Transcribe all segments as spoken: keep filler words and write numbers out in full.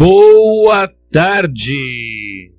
Boa tarde!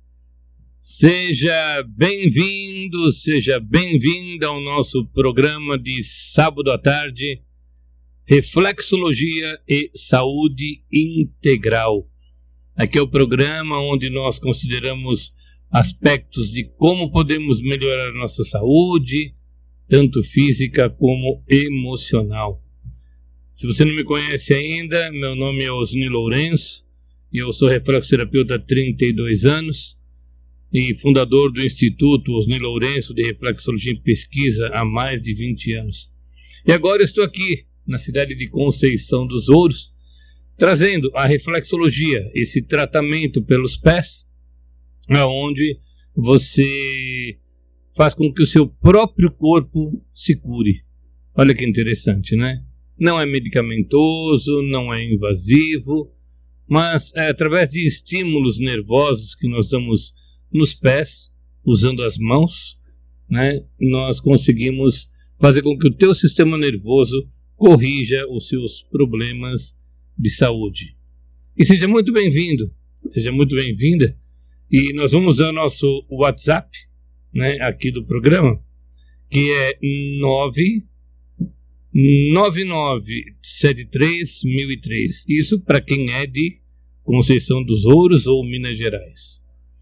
Seja bem-vindo, seja bem-vinda ao nosso programa de sábado à tarde, Reflexologia e Saúde Integral. Aqui é o programa onde nós consideramos aspectos de como podemos melhorar a nossa saúde, tanto física como emocional. Se você não me conhece ainda, meu nome é Osni Lourenço e eu sou reflexoterapeuta há trinta e dois anos e fundador do Instituto Osni Lourenço de Reflexologia e Pesquisa há mais de vinte anos. E agora estou aqui na cidade de Conceição dos Ouros, trazendo a reflexologia, esse tratamento pelos pés, onde você faz com que o seu próprio corpo se cure. Olha que interessante, né? Não é medicamentoso, não é invasivo, mas é através de estímulos nervosos que nós damos nos pés, usando as mãos, né, nós conseguimos fazer com que o teu sistema nervoso corrija os seus problemas de saúde. E seja muito bem-vindo, seja muito bem-vinda. E nós vamos usar o nosso WhatsApp, né, aqui do programa, que é nove nove nove sete três mil e três. Isso para quem é de Conceição dos Ouros ou Minas Gerais.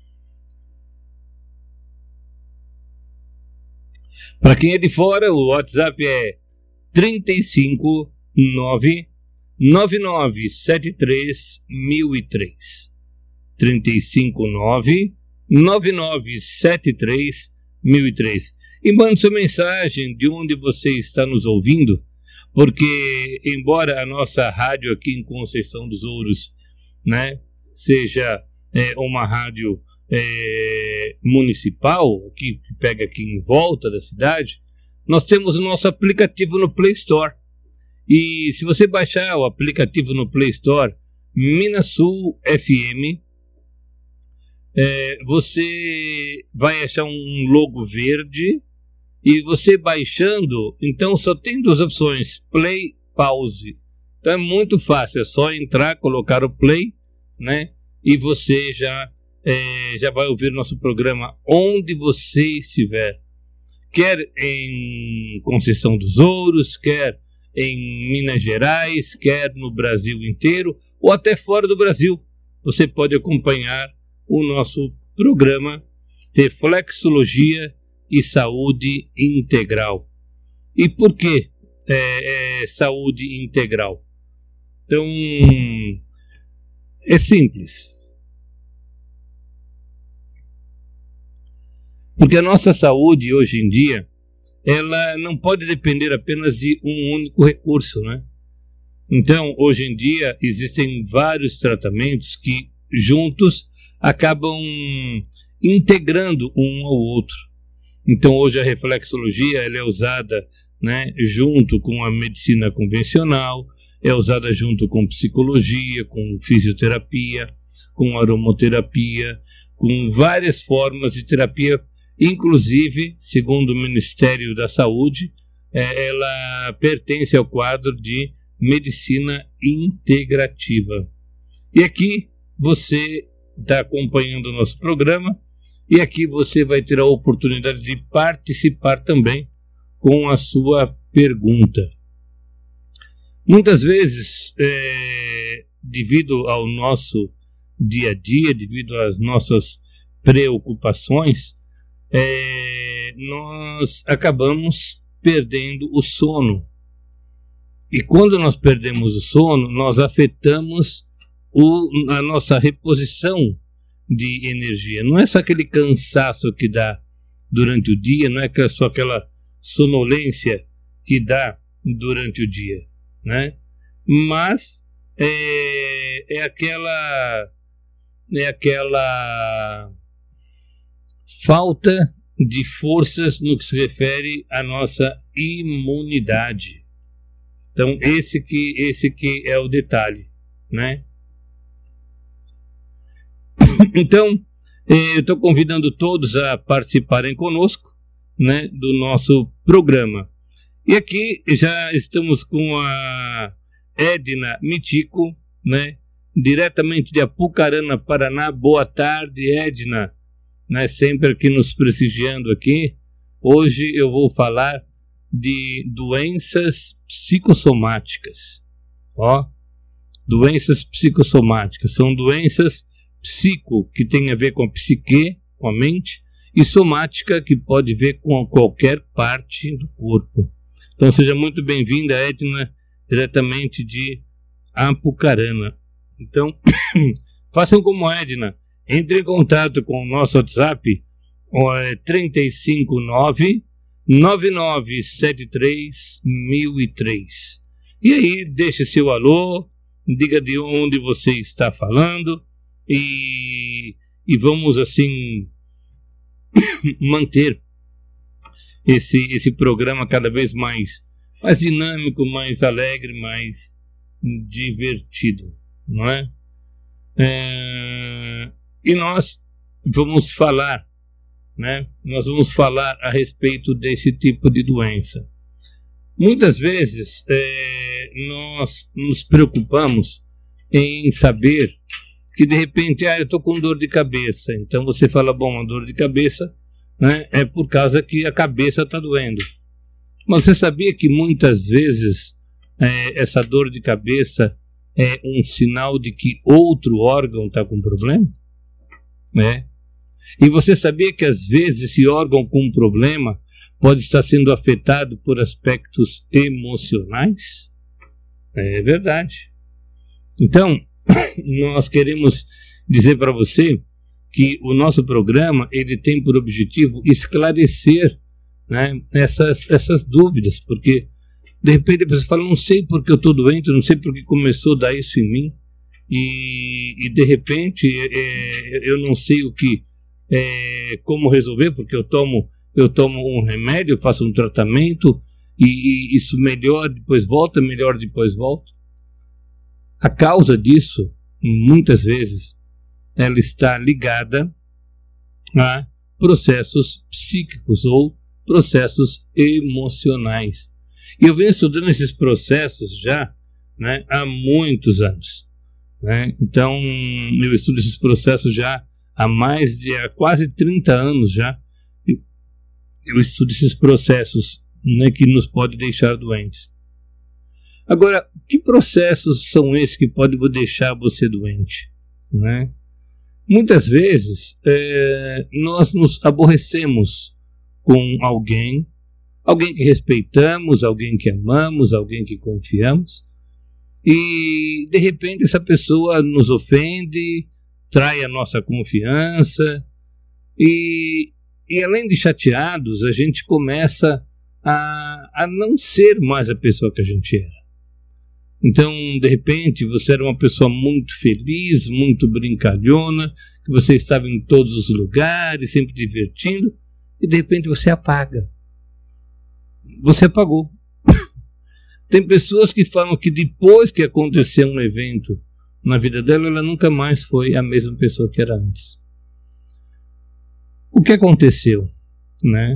Para quem é de fora, o WhatsApp é trinta e cinco nove nove nove sete três mil e três. trinta e cinco nove nove nove sete três mil e três. E mande sua mensagem de onde você está nos ouvindo, porque embora a nossa rádio aqui em Conceição dos Ouros, né, seja é, uma rádio é, municipal, que, que pega aqui em volta da cidade, nós temos o nosso aplicativo no Play Store. E se você baixar o aplicativo no Play Store, Minasul F M, é, você vai achar um logo verde. E você baixando, então só tem duas opções, play, pause. Então é muito fácil, é só entrar, colocar o play, né? E você já, é, já vai ouvir nosso programa onde você estiver. Quer em Conceição dos Ouros, quer em Minas Gerais, quer no Brasil inteiro, ou até fora do Brasil. Você pode acompanhar o nosso programa Reflexologia e Saúde Integral. E por que é, é, saúde integral? Então, é simples. Porque a nossa saúde hoje em dia, ela não pode depender apenas de um único recurso, né? Então, hoje em dia, existem vários tratamentos que juntos acabam integrando um ao outro. Então hoje a reflexologia ela é usada, né, junto com a medicina convencional, é usada junto com psicologia, com fisioterapia, com aromoterapia, com várias formas de terapia, inclusive, segundo o Ministério da Saúde, é, ela pertence ao quadro de medicina integrativa. E aqui você está acompanhando o nosso programa. E aqui você vai ter a oportunidade de participar também com a sua pergunta. Muitas vezes, é, devido ao nosso dia a dia, devido às nossas preocupações, é, nós acabamos perdendo o sono. E quando nós perdemos o sono, nós afetamos o, a nossa reposição de energia. Não é só aquele cansaço que dá durante o dia, não é só aquela sonolência que dá durante o dia, né? Mas é, é aquela é aquela falta de forças no que se refere à nossa imunidade. Então esse que esse que é o detalhe, né? Então, eu estou convidando todos a participarem conosco, né, do nosso programa. E aqui já estamos com a Edna Mitico, né, diretamente de Apucarana, Paraná. Boa tarde, Edna, né, sempre aqui nos prestigiando aqui. Hoje eu vou falar de doenças psicossomáticas. Ó, doenças psicossomáticas são doenças psico, que tem a ver com a psique, com a mente, e somática, que pode ver com qualquer parte do corpo. Então seja muito bem-vinda, Edna, diretamente de Apucarana. Então, façam como a Edna, entre em contato com o nosso WhatsApp, é três cinco nove, nove nove sete três, zero zero três. E aí, deixe seu alô, diga de onde você está falando, e, e vamos, assim, manter esse, esse programa cada vez mais, mais dinâmico, mais alegre, mais divertido, não é? é? E nós vamos falar, né? Nós vamos falar a respeito desse tipo de doença. Muitas vezes é, nós nos preocupamos em saber que de repente, ah, eu estou com dor de cabeça. Então você fala, bom, a dor de cabeça, né, é por causa que a cabeça está doendo. Mas você sabia que muitas vezes é, essa dor de cabeça é um sinal de que outro órgão está com problema? É. E você sabia que às vezes esse órgão com problema pode estar sendo afetado por aspectos emocionais? É verdade. Então, nós queremos dizer para você que o nosso programa ele tem por objetivo esclarecer, né, essas, essas dúvidas, porque de repente a pessoa fala, não sei porque eu estou doente, não sei porque começou a dar isso em mim, e, e de repente é, eu não sei o que, é, como resolver, porque eu tomo, eu tomo um remédio, faço um tratamento, e, e isso melhora, depois volta, melhora, depois volta. A causa disso, muitas vezes, ela está ligada a processos psíquicos ou processos emocionais. E eu venho estudando esses processos já, né, há muitos anos, né? Então, eu estudo esses processos já há mais de há quase trinta anos já. Eu, eu estudo esses processos, né, que nos podem deixar doentes. Agora, que processos são esses que podem deixar você doente, né? Muitas vezes é, nós nos aborrecemos com alguém, alguém que respeitamos, alguém que amamos, alguém que confiamos, e de repente essa pessoa nos ofende, trai a nossa confiança, e, e além de chateados, a gente começa a, a não ser mais a pessoa que a gente era. Então, de repente, você era uma pessoa muito feliz, muito brincalhona, que você estava em todos os lugares, sempre divertindo, e de repente você apaga. Você apagou. Tem pessoas que falam que depois que aconteceu um evento na vida dela, ela nunca mais foi a mesma pessoa que era antes. O que aconteceu, né?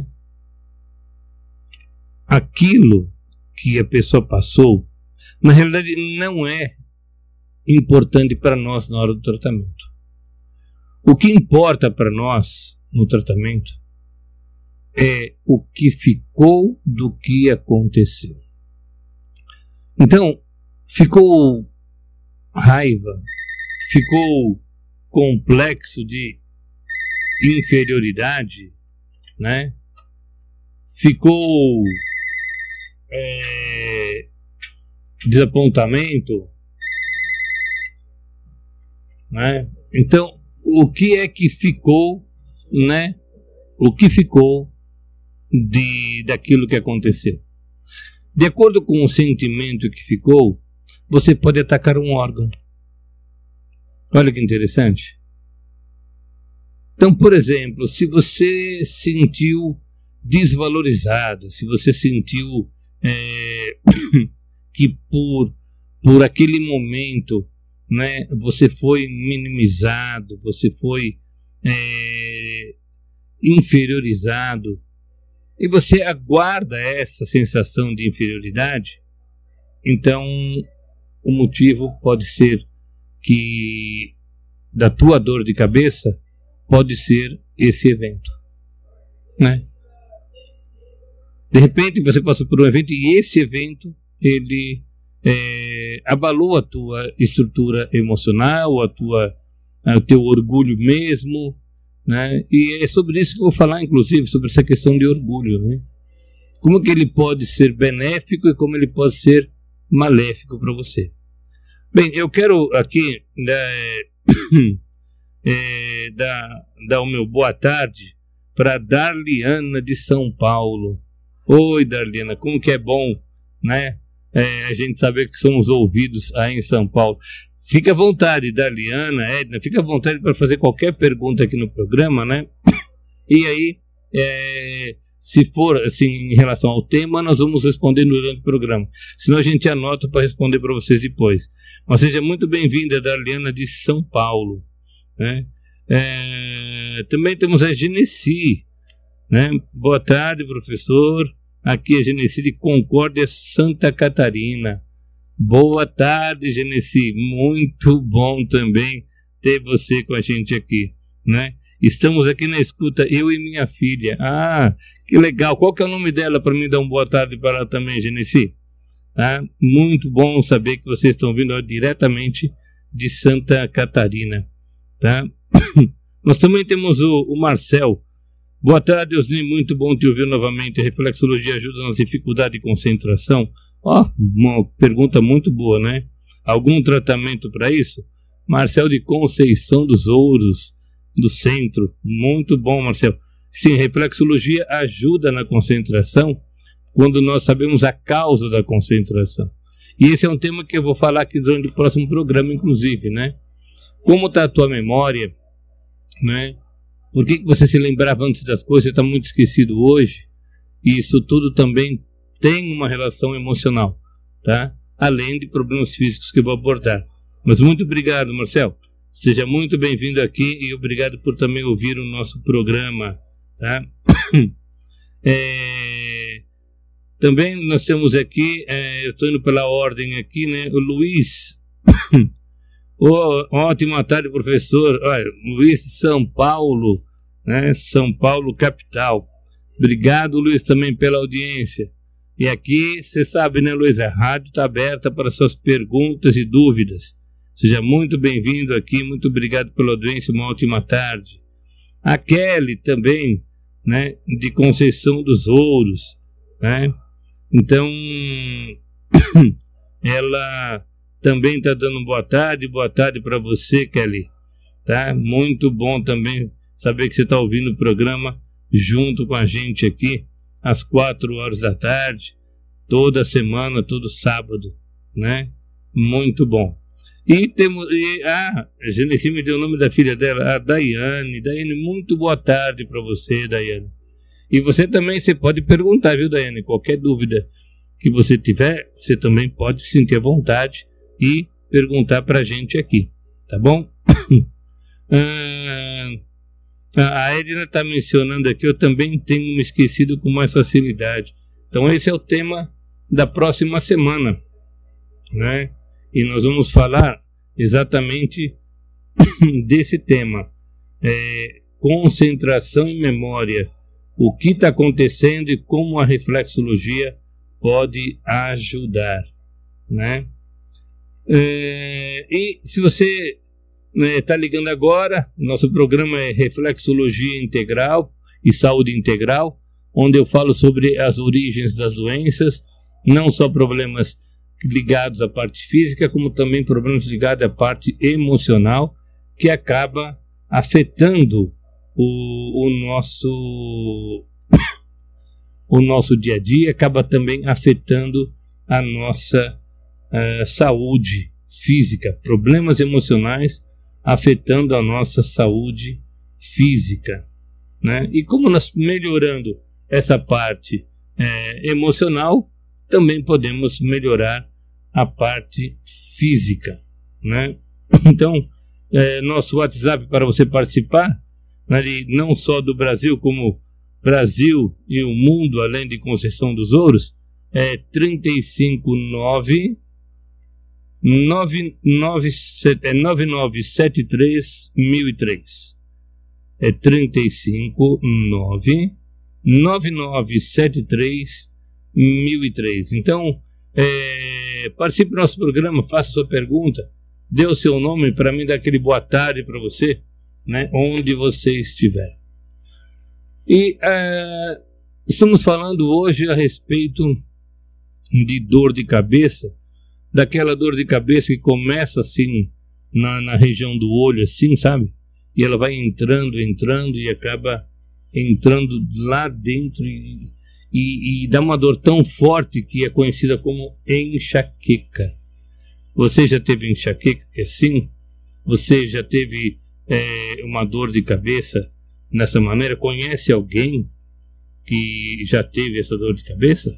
Aquilo que a pessoa passou, na realidade, não é importante para nós na hora do tratamento. O que importa para nós no tratamento é o que ficou do que aconteceu. Então, ficou raiva, ficou complexo de inferioridade, né? Ficou é, desapontamento, né? Então, o que é que ficou, né? O que ficou de, daquilo que aconteceu? De acordo com o sentimento que ficou, você pode atacar um órgão. Olha que interessante. Então, por exemplo, se você sentiu desvalorizado, se você sentiu é, que por, por aquele momento, né, você foi minimizado, você foi é, inferiorizado, e você aguarda essa sensação de inferioridade, então o motivo pode ser que da tua dor de cabeça pode ser esse evento, né? De repente você passa por um evento e esse evento ele é, abalou a tua estrutura emocional, a tua, o teu orgulho mesmo, né? E é sobre isso que eu vou falar, inclusive, sobre essa questão de orgulho, né? Como que ele pode ser benéfico e como ele pode ser maléfico para você. Bem, eu quero aqui né, é, dar, dar o meu boa tarde para Darliana de São Paulo. Oi, Darliana, como que é bom, né? É, a gente saber que somos ouvidos aí em São Paulo. Fica à vontade, Darliana, Edna, fica à vontade para fazer qualquer pergunta aqui no programa, né? E aí, é, se for assim em relação ao tema, nós vamos responder durante o programa. Senão a gente anota para responder para vocês depois. Mas seja muito bem-vinda, Darliana de São Paulo, né? É, também temos a Genesi, né? Boa tarde, professor. Aqui é Genesi de Concórdia, Santa Catarina. Boa tarde, Genesi. Muito bom também ter você com a gente aqui, né? Estamos aqui na escuta, eu e minha filha. Ah, que legal. Qual que é o nome dela para mim dar uma boa tarde para ela também, Genesi? Ah, muito bom saber que vocês estão vindo diretamente de Santa Catarina, tá? Nós também temos o, o Marcel. Boa tarde, Osni, muito bom te ouvir novamente. A reflexologia ajuda nas dificuldades de concentração? Ó, oh, uma pergunta muito boa, né? Algum tratamento para isso? Marcel de Conceição dos Ouros, do centro. Muito bom, Marcel. Sim, reflexologia ajuda na concentração quando nós sabemos a causa da concentração. E esse é um tema que eu vou falar aqui durante o próximo programa, inclusive, né? Como está a tua memória, né? Por que, que você se lembrava antes das coisas e está muito esquecido hoje? E isso tudo também tem uma relação emocional, tá? Além de problemas físicos que eu vou abordar. Mas muito obrigado, Marcel. Seja muito bem-vindo aqui e obrigado por também ouvir o nosso programa, tá? É, também nós temos aqui, é, eu estou indo pela ordem aqui, né? O Luiz. Oh, ótima tarde, professor. Olha, Luiz de São Paulo, né? São Paulo, capital. Obrigado, Luiz, também pela audiência. E aqui, você sabe, né, Luiz? A rádio está aberta para suas perguntas e dúvidas. Seja muito bem-vindo aqui. Muito obrigado pela audiência. Uma ótima tarde. A Kelly também, né? De Conceição dos Ouros, né? Então, ela também está dando boa tarde, boa tarde para você, Kelly, tá? Muito bom também saber que você está ouvindo o programa junto com a gente aqui, às quatro horas da tarde, toda semana, todo sábado, né? Muito bom. E temos, e, ah, a Genesi me deu o nome da filha dela, a Daiane. Daiane, muito boa tarde para você, Daiane. E você também, você pode perguntar, viu, Daiane? Qualquer dúvida que você tiver, você também pode sentir à vontade e perguntar para a gente aqui, tá bom? ah, a Edna está mencionando aqui, eu também tenho me esquecido com mais facilidade. Então esse é o tema da próxima semana, né? E nós vamos falar exatamente desse tema, é, concentração e memória, o que está acontecendo e como a reflexologia pode ajudar, né? É, e se você está, né, ligando agora, nosso programa é Reflexologia Integral e Saúde Integral, onde eu falo sobre as origens das doenças, não só problemas ligados à parte física, como também problemas ligados à parte emocional, que acaba afetando o, o nosso o nosso dia a dia, acaba também afetando a nossa uh, saúde física, problemas emocionais afetando a nossa saúde física, né? E como nós melhorando essa parte é, emocional, também podemos melhorar a parte física, né? Então, é, nosso WhatsApp para você participar, né, não só do Brasil, como Brasil e o mundo, além de Conceição dos Ouros, é trinta e cinco nove nove nove sete três mil e três. É trinta e cinco nove nove nove sete três mil e três. Então, é, participe do nosso programa, faça sua pergunta, dê o seu nome para mim dar aquele boa tarde para você, né, onde você estiver. E é, estamos falando hoje a respeito de dor de cabeça, daquela dor de cabeça que começa assim na, na região do olho, assim, sabe? E ela vai entrando, entrando e acaba entrando lá dentro e, e, e dá uma dor tão forte que é conhecida como enxaqueca. Você já teve enxaqueca que é assim? Você já teve é, uma dor de cabeça nessa maneira? Conhece alguém que já teve essa dor de cabeça?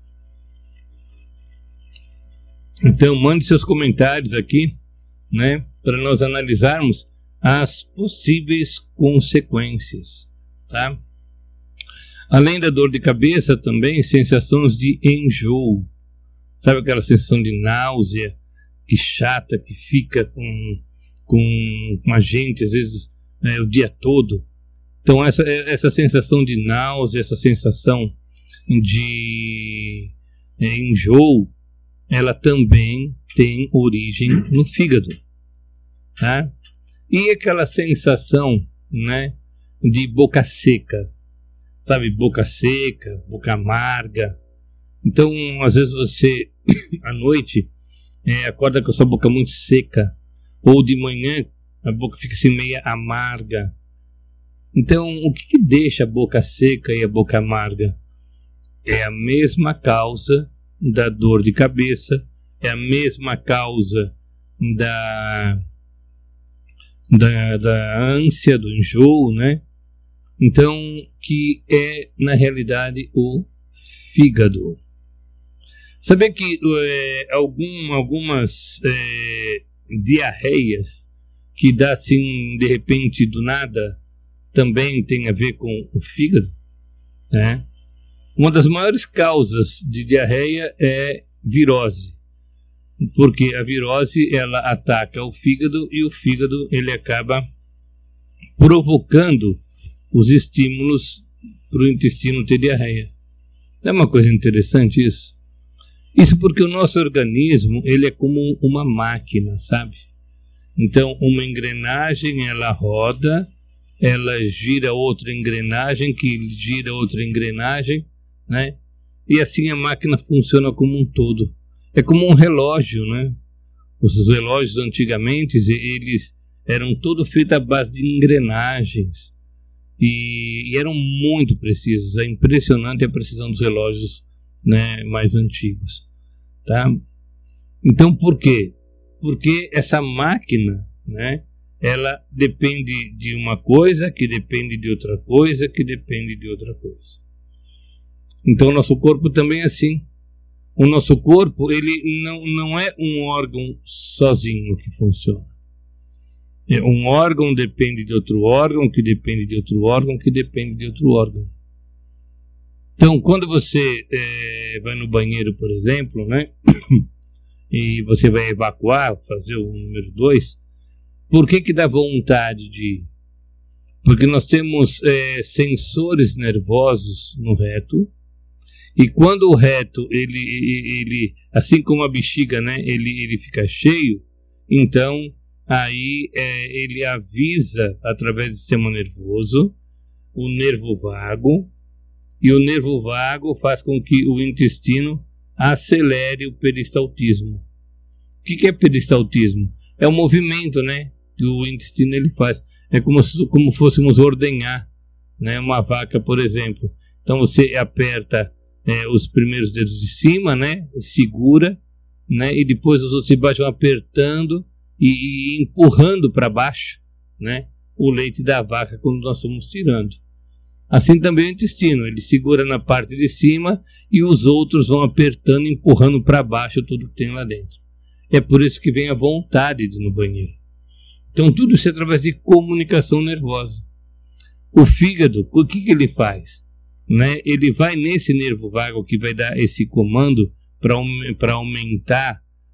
Então mande seus comentários aqui, né, para nós analisarmos as possíveis consequências, tá? Além da dor de cabeça, também sensações de enjoo, sabe aquela sensação de náusea que chata, que fica com, com, com a gente às vezes é, o dia todo. Então essa, essa sensação de náusea, essa sensação de é, enjoo, ela também tem origem no fígado, tá? E aquela sensação, né, de boca seca, sabe, boca seca, boca amarga. Então, às vezes você, à noite, é, acorda com a sua boca muito seca, ou de manhã a boca fica assim meia amarga. Então, o que, que deixa a boca seca e a boca amarga? É a mesma causa da dor de cabeça, é a mesma causa da, da, da ânsia, do enjoo, né? Então, que é, na realidade, o fígado. Saber que é, algum, algumas é, diarreias que dá assim, de repente, do nada, também tem a ver com o fígado, né? Uma das maiores causas de diarreia é virose, porque a virose ela ataca o fígado e o fígado ele acaba provocando os estímulos para o intestino ter diarreia. É uma coisa interessante isso. Isso porque o nosso organismo ele é como uma máquina, sabe? Então uma engrenagem ela roda, ela gira outra engrenagem que gira outra engrenagem, né? E assim a máquina funciona como um todo. É como um relógio, né? Os relógios antigamente eles eram todos feitos à base de engrenagens e, e eram muito precisos. É impressionante a precisão dos relógios, né, mais antigos, tá? Então por quê? Porque essa máquina, né, ela depende de uma coisa, que depende de outra coisa, que depende de outra coisa. Então o nosso corpo também é assim. O nosso corpo ele não, não é um órgão sozinho que funciona. Um órgão depende de outro órgão, que depende de outro órgão, que depende de outro órgão. Então quando você é, vai no banheiro, por exemplo, né, e você vai evacuar, fazer o número dois, por que que dá vontade de ir? Porque nós temos é, sensores nervosos no reto, e quando o reto, ele, ele, assim como a bexiga, né, ele, ele fica cheio, então aí é, ele avisa através do sistema nervoso, o nervo vago, e o nervo vago faz com que o intestino acelere o peristaltismo. O que, que é peristaltismo? É o movimento, né, que o intestino ele faz. É como se como fôssemos ordenhar, né, uma vaca, por exemplo. Então você aperta é, os primeiros dedos de cima, né, segura, né, e depois os outros de baixo vão apertando e, e empurrando para baixo, né, o leite da vaca quando nós estamos tirando. Assim também o intestino, ele segura na parte de cima e os outros vão apertando e empurrando para baixo tudo que tem lá dentro. É por isso que vem a vontade de ir no banheiro. Então tudo isso é através de comunicação nervosa. O fígado, o que, que ele faz? Né? Ele vai nesse nervo vago que vai dar esse comando para aumentar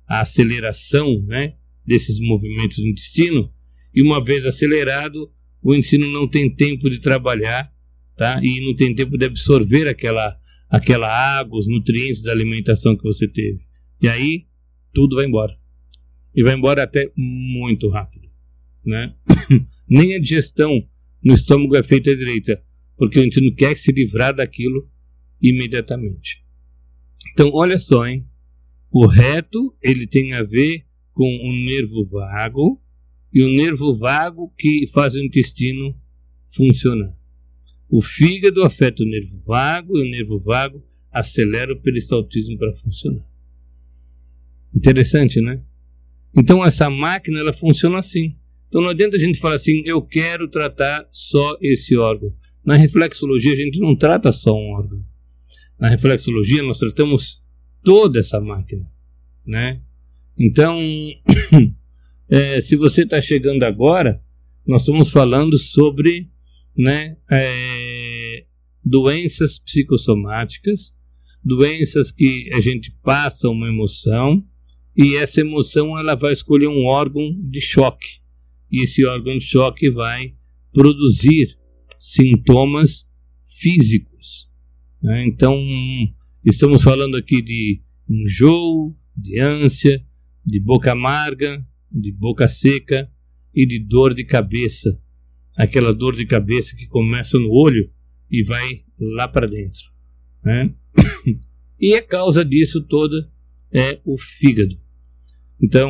a aceleração, né, desses movimentos do intestino, e uma vez acelerado, o intestino não tem tempo de trabalhar, tá? E não tem tempo de absorver aquela, aquela água, os nutrientes da alimentação que você teve. E aí, tudo vai embora. E vai embora até muito rápido, né? Nem a digestão no estômago é feita direita, porque o intestino quer se livrar daquilo imediatamente. Então, olha só, hein? O reto, ele tem a ver com o nervo vago, e o nervo vago que faz o intestino funcionar. O fígado afeta o nervo vago, e o nervo vago acelera o peristaltismo para funcionar. Interessante, né? Então essa máquina, ela funciona assim. Então não adianta a gente falar assim, eu quero tratar só esse órgão. Na reflexologia a gente não trata só um órgão. Na reflexologia nós tratamos toda essa máquina, né? Então, é, se você está chegando agora, nós estamos falando sobre, né, é, doenças psicossomáticas, doenças que a gente passa uma emoção, e essa emoção ela vai escolher um órgão de choque, e esse órgão de choque vai produzir sintomas físicos, né? Então, estamos falando aqui de enjoo, de ânsia, de boca amarga, de boca seca e de dor de cabeça. Aquela dor de cabeça que começa no olho e vai lá para dentro, né? E a causa disso toda é o fígado. Então,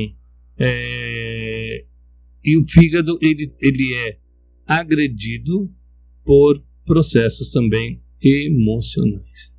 é, e o fígado ele, ele é agredido por processos também emocionais.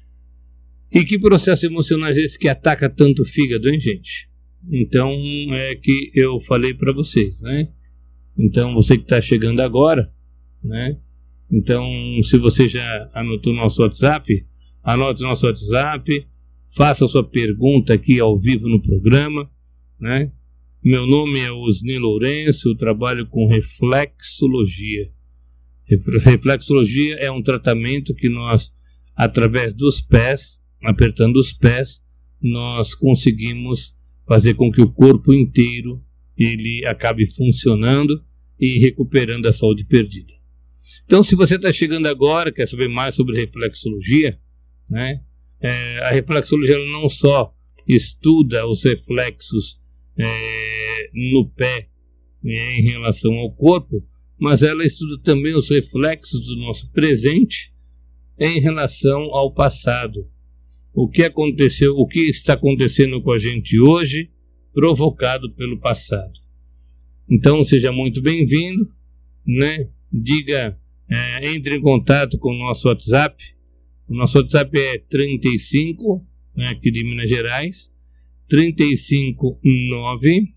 E que processos emocionais é esse que ataca tanto o fígado, hein, gente? Então, é que eu falei para vocês, né? Então, você que está chegando agora, né? Então, se você já anotou nosso WhatsApp, anote nosso WhatsApp, faça a sua pergunta aqui ao vivo no programa, né? Meu nome é Osni Lourenço, eu trabalho com reflexologia. Reflexologia é um tratamento que nós, através dos pés, apertando os pés, nós conseguimos fazer com que o corpo inteiro ele acabe funcionando e recuperando a saúde perdida. Então, se você está chegando agora, quer saber mais sobre reflexologia, né? É, a reflexologia ela não só estuda os reflexos é, no pé, né, em relação ao corpo, mas ela estuda também os reflexos do nosso presente em relação ao passado. O que aconteceu, o que está acontecendo com a gente hoje, provocado pelo passado. Então, seja muito bem-vindo, né? Diga, é, entre em contato com o nosso WhatsApp. O nosso WhatsApp é trinta e cinco, né, aqui de Minas Gerais, trinta e cinco nove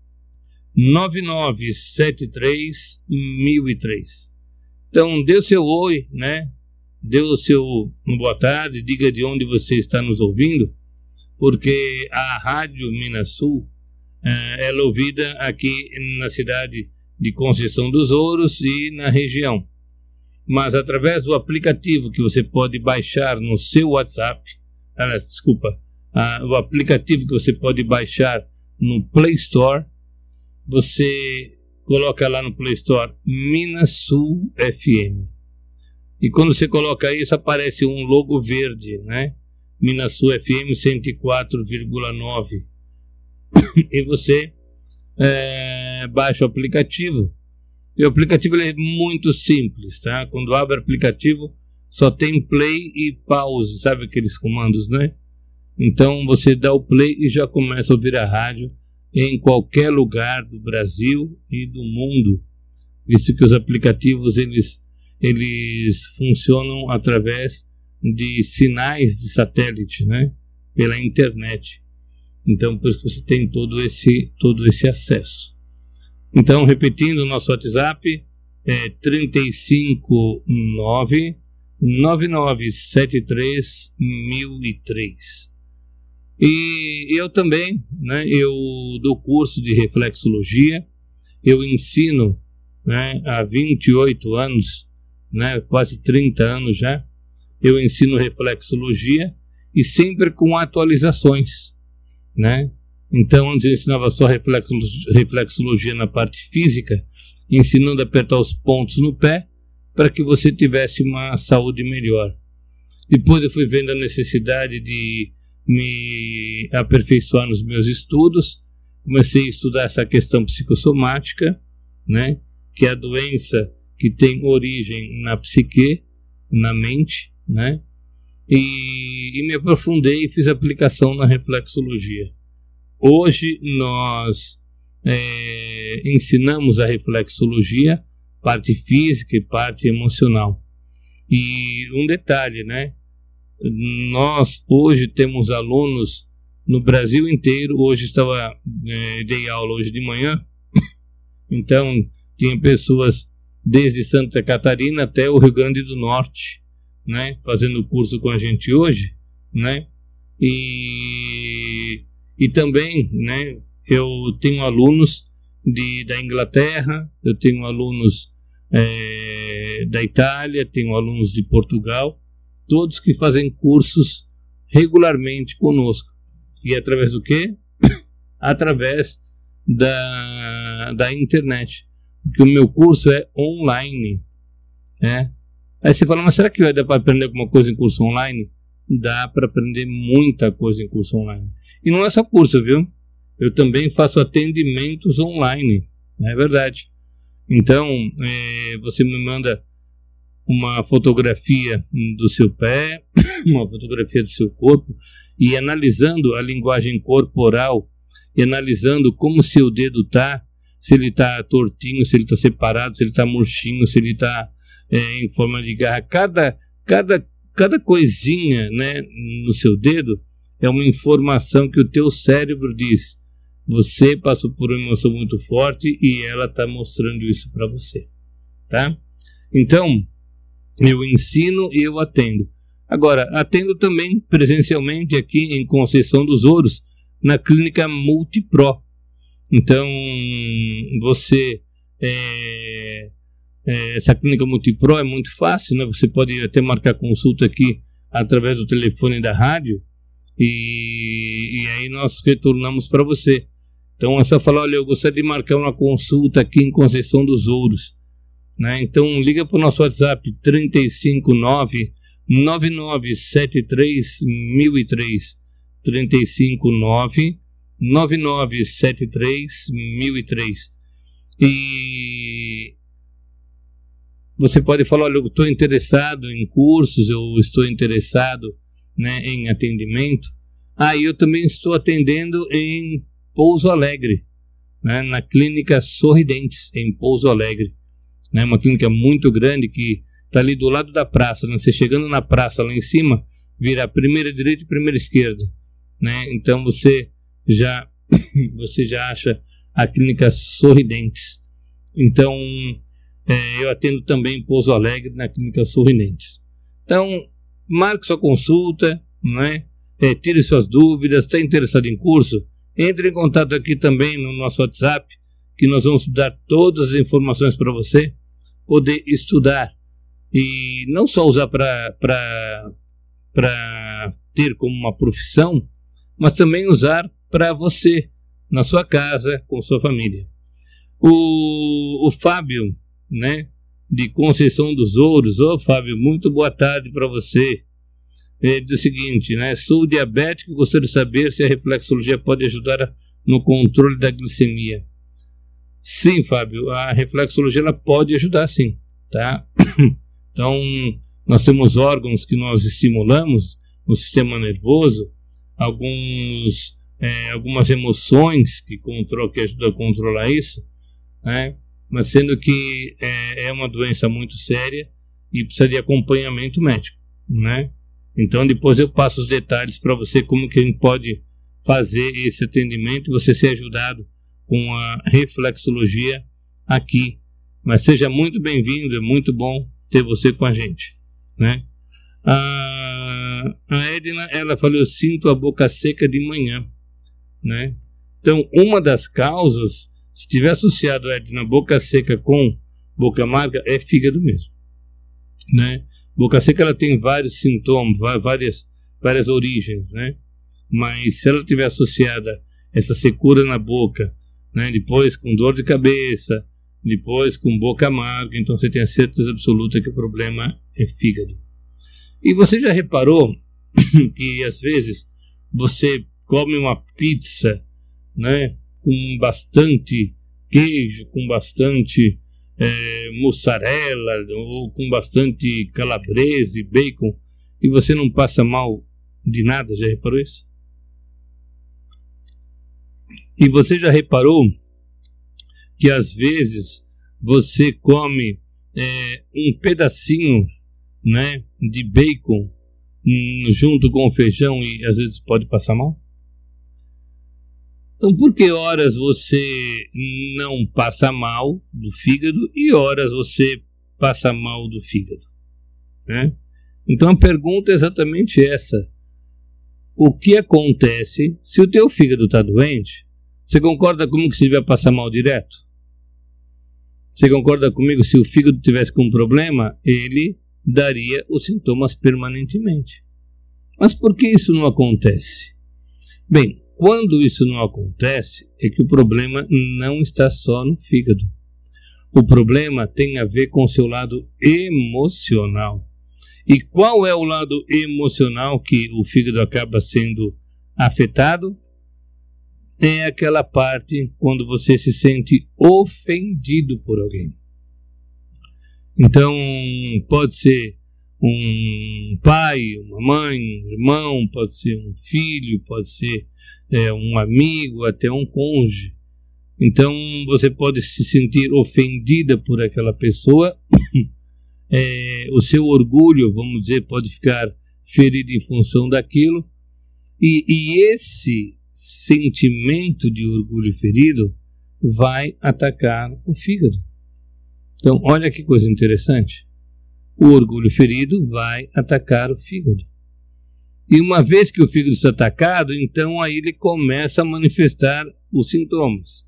nove nove sete três mil e três. Então, dê o seu oi, né? Dê o seu boa tarde, diga de onde você está nos ouvindo, porque a Rádio Minas Sul é, ela é ouvida aqui na cidade de Conceição dos Ouros e na região. Mas através do aplicativo que você pode baixar no seu WhatsApp, ah, desculpa, ah, o aplicativo que você pode baixar no Play Store, você coloca lá no Play Store Minas Sul F M. E quando você coloca isso, aparece um logo verde, né? Minas Sul F M cento e quatro vírgula nove. E você é, baixa o aplicativo. E o aplicativo ele é muito simples, tá? Quando abre o aplicativo, só tem play e pause, sabe aqueles comandos, né? Então você dá o play e já começa a ouvir a rádio em qualquer lugar do Brasil e do mundo, visto que os aplicativos eles, eles funcionam através de sinais de satélite, né? Pela internet. Então por isso que você tem todo esse, todo esse acesso. Então, repetindo, o nosso WhatsApp é trinta e cinco nove nove nove sete três mil e três. E eu também, né, eu dou curso de reflexologia, eu ensino, né, há vinte e oito anos, né, quase trinta anos já, eu ensino reflexologia e sempre com atualizações. né? Então, antes eu ensinava só reflexo, reflexologia na parte física, ensinando a apertar os pontos no pé para que você tivesse uma saúde melhor. Depois eu fui vendo a necessidade de me aperfeiçoar nos meus estudos, comecei a estudar essa questão psicossomática, né? Que é a doença que tem origem na psique, na mente, né? E, e me aprofundei e fiz aplicação na reflexologia. Hoje nós é, ensinamos a reflexologia, parte física e parte emocional. E um detalhe, né? Nós hoje temos alunos no Brasil inteiro. Hoje estava, é, dei aula hoje de manhã, então tinha pessoas desde Santa Catarina até o Rio Grande do Norte, né? Fazendo curso com a gente hoje, né? E, e também, né? Eu tenho alunos de, da Inglaterra, eu tenho alunos é, da Itália, tenho alunos de Portugal, todos que fazem cursos regularmente conosco. E através do quê? Através da, da internet. Porque o meu curso é online, né? Aí você fala, mas será que vai dar para aprender alguma coisa em curso online? Dá para aprender muita coisa em curso online. E não é só curso, viu? Eu também faço atendimentos online, é verdade. Então, é, você me manda uma fotografia do seu pé, uma fotografia do seu corpo, e analisando a linguagem corporal, e analisando como seu dedo está, se ele está tortinho, se ele está separado, se ele está murchinho, se ele está é, em forma de garra. Cada, cada, cada coisinha, né, no seu dedo é uma informação que o teu cérebro diz. Você passou por uma emoção muito forte e ela está mostrando isso para você, tá? Então, eu ensino e eu atendo. Agora, atendo também presencialmente aqui em Conceição dos Ouros, na clínica Multipro. Então, você, é, é, essa clínica Multipro é muito fácil, né? Você pode até marcar consulta aqui através do telefone da rádio e, e aí nós retornamos para você. Então é só falar, olha, eu gostaria de marcar uma consulta aqui em Conceição dos Ouros, né? Então liga para o nosso WhatsApp trinta e cinco nove, nove nove sete três, mil e três, trinta e cinco nove, nove nove sete três, mil e três. E você pode falar, olha, eu estou interessado em cursos, eu estou interessado, né, em atendimento. Ah, eu também estou atendendo em Pouso Alegre, né, na clínica Sorridentes, em Pouso Alegre, né, uma clínica muito grande que está ali do lado da praça, né, você chegando na praça lá em cima, vira a primeira direita e primeira esquerda, né, então você já, você já acha a clínica Sorridentes. Então, é, eu atendo também em Pouso Alegre, na clínica Sorridentes. Então, marque sua consulta, né, é, tire suas dúvidas, está interessado em curso? Entre em contato aqui também no nosso WhatsApp, que nós vamos dar todas as informações para você poder estudar. E não só usar para ter como uma profissão, mas também usar para você, na sua casa, com sua família. O, o Fábio, né, de Conceição dos Ouros. Ô Fábio, muito boa tarde para você. É, diz o seguinte, né? Sou diabético e gostaria de saber se a reflexologia pode ajudar no controle da glicemia. Sim, Fábio, a reflexologia ela pode ajudar, sim, tá? Então, nós temos órgãos que nós estimulamos no sistema nervoso, alguns, é, algumas emoções que, control, que ajudam a controlar isso, né? Mas sendo que é, é uma doença muito séria e precisa de acompanhamento médico, né? Então depois eu passo os detalhes para você como que a gente pode fazer esse atendimento e você ser ajudado com a reflexologia aqui. Mas seja muito bem-vindo, é muito bom ter você com a gente, né? A, a Edna, ela falou, eu sinto a boca seca de manhã, né? Então uma das causas, se estiver associado, Edna, boca seca com boca amarga, é fígado mesmo, né? Boca seca ela tem vários sintomas, várias, várias origens, né? mas se ela estiver associada essa secura na boca, né, depois com dor de cabeça, depois com boca amarga, então você tem a certeza absoluta que o problema é fígado. E você já reparou que às vezes você come uma pizza, né, com bastante queijo, com bastante é, mussarela, ou com bastante calabresa e bacon, e você não passa mal de nada? Já reparou isso? E você já reparou que às vezes você come é, um pedacinho, né, de bacon hum, junto com o feijão e às vezes pode passar mal? Então, por que horas você não passa mal do fígado e horas você passa mal do fígado, né? Então a pergunta é exatamente essa: o que acontece se o teu fígado está doente? Você concorda comigo que você vai passar mal direto? Você concorda comigo se o fígado tivesse com um problema, ele daria os sintomas permanentemente? Mas por que isso não acontece? Bem, quando isso não acontece, é que o problema não está só no fígado. O problema tem a ver com o seu lado emocional. E qual é o lado emocional que o fígado acaba sendo afetado? É aquela parte quando você se sente ofendido por alguém. Então, pode ser um pai, uma mãe, um irmão, pode ser um filho, pode ser é, um amigo, até um cônjuge. Então, você pode se sentir ofendida por aquela pessoa. É, o seu orgulho, vamos dizer, pode ficar ferido em função daquilo. E, e esse sentimento de orgulho ferido vai atacar o fígado. Então, olha que coisa interessante. O orgulho ferido vai atacar o fígado. E uma vez que o fígado está atacado, então aí ele começa a manifestar os sintomas.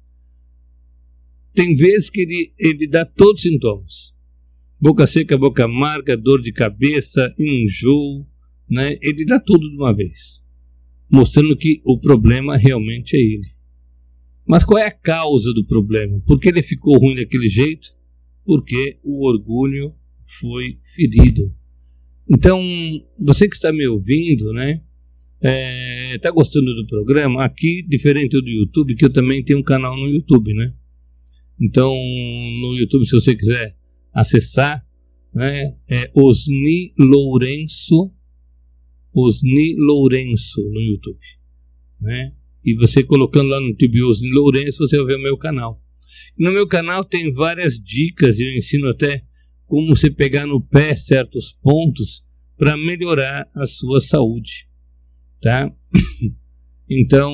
Tem vezes que ele, ele dá todos os sintomas. Boca seca, boca amarga, dor de cabeça, enjoo, né? Ele dá tudo de uma vez, mostrando que o problema realmente é ele. Mas qual é a causa do problema? Por que ele ficou ruim daquele jeito? Porque o orgulho foi ferido. Então, você que está me ouvindo, né, está é, gostando do programa? Aqui, diferente do YouTube, que eu também tenho um canal no YouTube, né? Então, no YouTube, se você quiser acessar, né, é Osni Lourenço, Osni Lourenço no YouTube, né? E você colocando lá no YouTube Osni Lourenço, você vai ver o meu canal. No meu canal tem várias dicas, eu ensino até como você pegar no pé certos pontos para melhorar a sua saúde, tá? Então,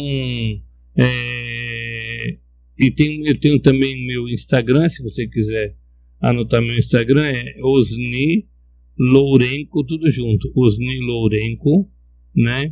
é, e tem, eu tenho também meu Instagram, se você quiser anotar meu Instagram, é Osni Lourenco, tudo junto, Osni Lourenco, né?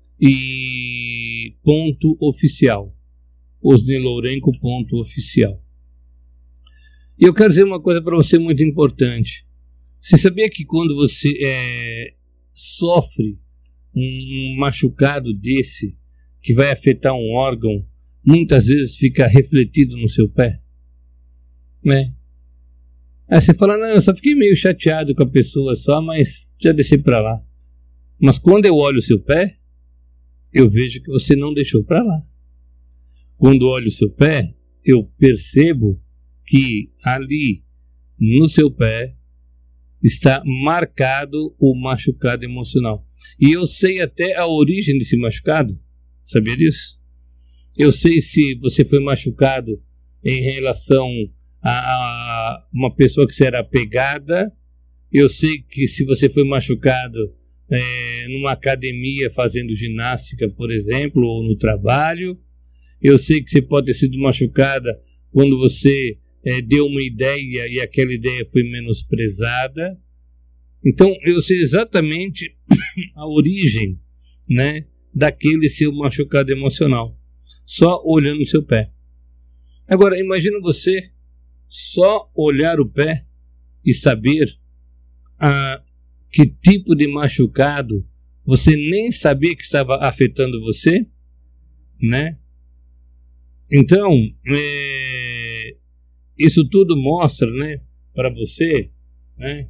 E ponto oficial, Osni Lourenco ponto oficial. E eu quero dizer uma coisa para você muito importante. Você sabia que quando você é, sofre um machucado desse, que vai afetar um órgão, muitas vezes fica refletido no seu pé? Né? Aí você fala, não, eu só fiquei meio chateado com a pessoa só, mas já deixei para lá. Mas quando eu olho o seu pé, eu vejo que você não deixou para lá. Quando olho o seu pé, eu percebo que ali no seu pé está marcado o machucado emocional. E eu sei até a origem desse machucado. Sabia disso? Eu sei se você foi machucado em relação a, a uma pessoa que você era apegada. Eu sei que se você foi machucado é, numa academia fazendo ginástica, por exemplo, ou no trabalho. Eu sei que você pode ter sido machucada quando você É, deu uma ideia e aquela ideia foi menosprezada. Então eu sei exatamente a origem, né, daquele seu machucado emocional, só olhando o seu pé. Agora imagina você só olhar o pé e saber ah, que tipo de machucado você nem sabia que estava afetando você, né? Então, é, isso tudo mostra, né, para você, né?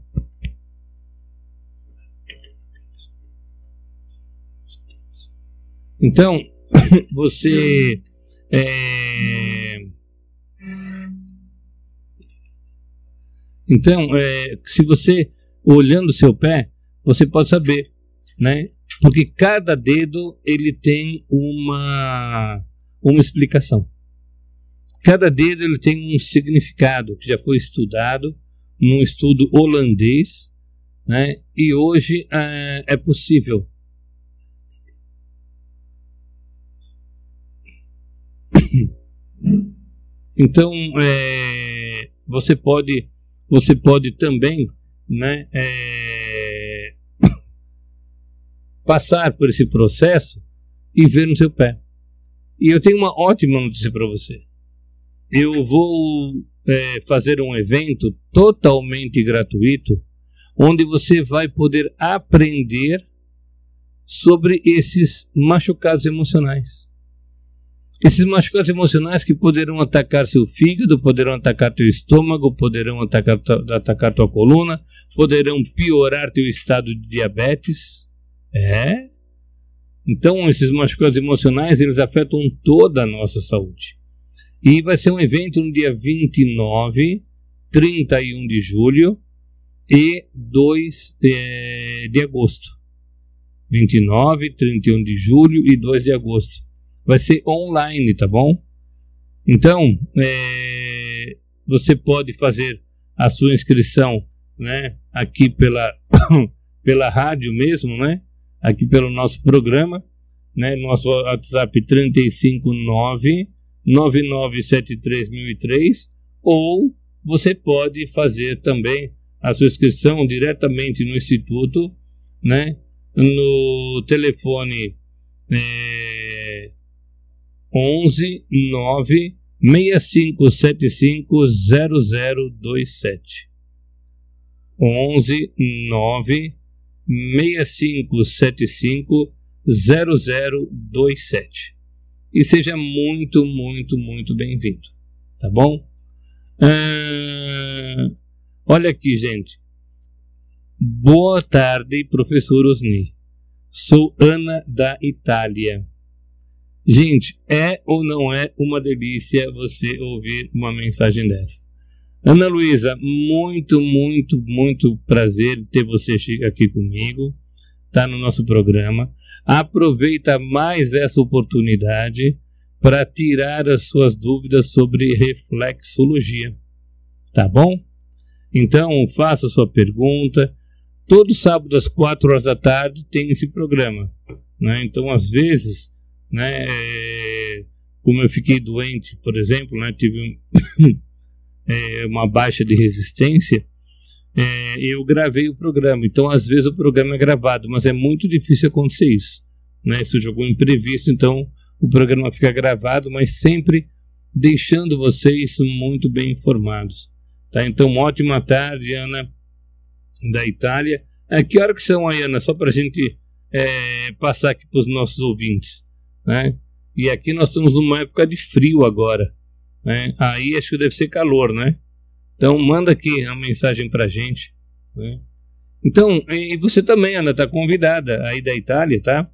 Então, você é, então, é, se você olhando o seu pé, você pode saber, né? Porque cada dedo ele tem uma uma explicação. Cada dedo ele tem um significado que já foi estudado num estudo holandês, né? E hoje é, é possível. Então, é, você pode, você pode também, né, é, passar por esse processo e ver no seu pé. E eu tenho uma ótima notícia para você. Eu vou é, fazer um evento totalmente gratuito, onde você vai poder aprender sobre esses machucados emocionais. Esses machucados emocionais que poderão atacar seu fígado, poderão atacar teu estômago, poderão atacar, atacar tua coluna, poderão piorar teu estado de diabetes. É? Então, esses machucados emocionais, eles afetam toda a nossa saúde. E vai ser um evento no dia vinte e nove, trinta e um de julho e dois de agosto. vinte e nove, trinta e um de julho e dois de agosto. Vai ser online, tá bom? Então, é, você pode fazer a sua inscrição, né, aqui pela, pela rádio mesmo, né? Aqui pelo nosso programa, né? Nosso WhatsApp trinta e cinco nove, nove nove sete três mil e três, ou você pode fazer também a sua inscrição diretamente no Instituto, né? No telefone é, onze nove seis cinco sete cinco zero zero dois sete. onze nove seis cinco sete cinco zero zero dois sete. E seja muito, muito, muito bem-vindo. Tá bom? Ah, olha aqui, gente. Boa tarde, professor Osni. Sou Ana da Itália. Gente, é ou não é uma delícia você ouvir uma mensagem dessa? Ana Luísa, muito, muito, muito prazer ter você aqui comigo, tá no nosso programa. Aproveita mais essa oportunidade para tirar as suas dúvidas sobre reflexologia, tá bom? Então, faça sua pergunta. Todo sábado às quatro horas da tarde tem esse programa, né? Então, às vezes, né, como eu fiquei doente, por exemplo, né, tive é, uma baixa de resistência, é, eu gravei o programa. Então, às vezes o programa é gravado, mas é muito difícil acontecer isso, né? Isso jogou imprevisto, então o programa fica gravado, mas sempre deixando vocês muito bem informados, tá? Então, ótima tarde, Ana da Itália. É, que hora que são aí, Ana? Só para a gente é, passar aqui para os nossos ouvintes, né? E aqui nós estamos numa época de frio agora, né? Aí acho que deve ser calor, né? Então manda aqui a mensagem pra gente, né? Então, e você também, Ana, está convidada aí da Itália, tá?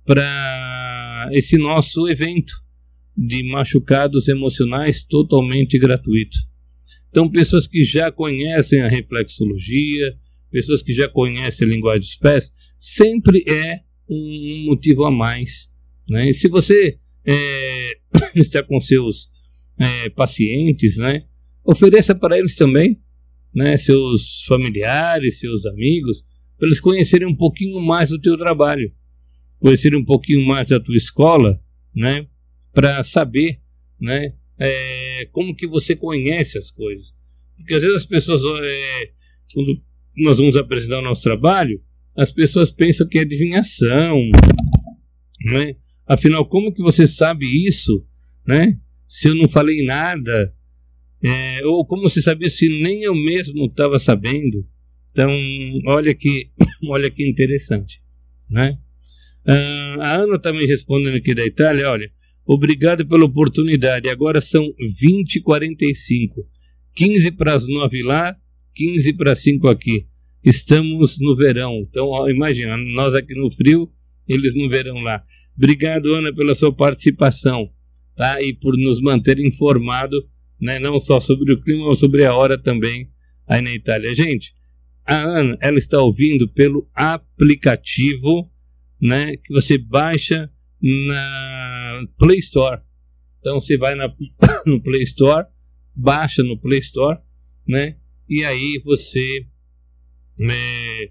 Para esse nosso evento de machucados emocionais totalmente gratuito. Então, pessoas que já conhecem a reflexologia, pessoas que já conhecem a linguagem dos pés, sempre é um motivo a mais, né? E se você é, está com seus é, pacientes, né, ofereça para eles também, né, seus familiares, seus amigos, para eles conhecerem um pouquinho mais do teu trabalho, conhecerem um pouquinho mais da tua escola, né, para saber, né, é, como que você conhece as coisas. Porque às vezes as pessoas, é, quando nós vamos apresentar o nosso trabalho, as pessoas pensam que é adivinhação, né? Afinal, como que você sabe isso, né? Se eu não falei nada, é, ou como você sabia se nem eu mesmo estava sabendo? Então, olha que, olha que interessante, né? Ah, a Ana está me respondendo aqui da Itália, olha, obrigado pela oportunidade, agora são vinte e quarenta e cinco, quinze para as nove lá, quinze para as cinco aqui, estamos no verão, então ó, imagina, nós aqui no frio, eles no verão lá. Obrigado, Ana, pela sua participação, tá? E por nos manter informado, né, não só sobre o clima, mas sobre a hora também aí na Itália. Gente, a Ana, ela está ouvindo pelo aplicativo, né, que você baixa na Play Store. Então você vai na, no Play Store, baixa no Play Store, né, e aí você é,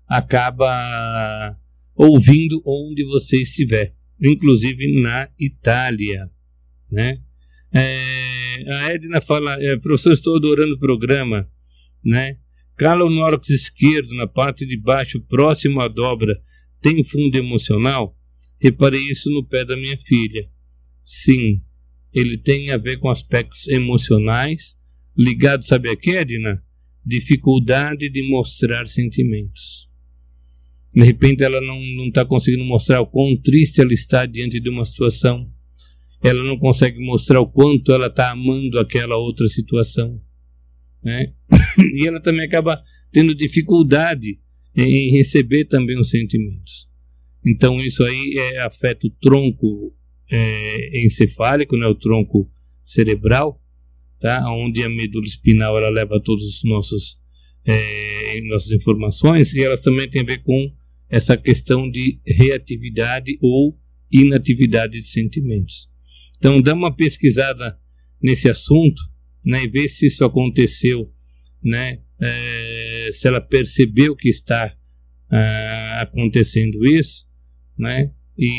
acaba ouvindo onde você estiver, inclusive na Itália, né? É, a Edna fala, é, professor, estou adorando o programa, né? Calo no órgão esquerdo, na parte de baixo, próximo à dobra, tem fundo emocional? Reparei isso no pé da minha filha. Sim, ele tem a ver com aspectos emocionais, ligado, sabe a quê, Edna? Dificuldade de mostrar sentimentos. De repente ela não está conseguindo mostrar o quão triste ela está diante de uma situação. Ela não consegue mostrar o quanto ela está amando aquela outra situação, né? E ela também acaba tendo dificuldade em receber também os sentimentos. Então isso aí é, afeta o tronco é, encefálico, né? O tronco cerebral, tá? Onde a medula espinal ela leva todos os nossos é, nossas informações, e elas também têm a ver com essa questão de reatividade ou inatividade de sentimentos. Então dá uma pesquisada nesse assunto, né, e vê se isso aconteceu, né, é, se ela percebeu que está ah, acontecendo isso, né,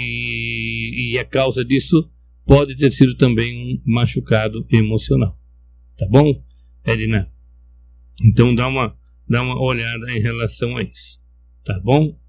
e, e a causa disso pode ter sido também um machucado emocional. Tá bom, Edna? Então dá uma, dá uma olhada em relação a isso. Tá bom?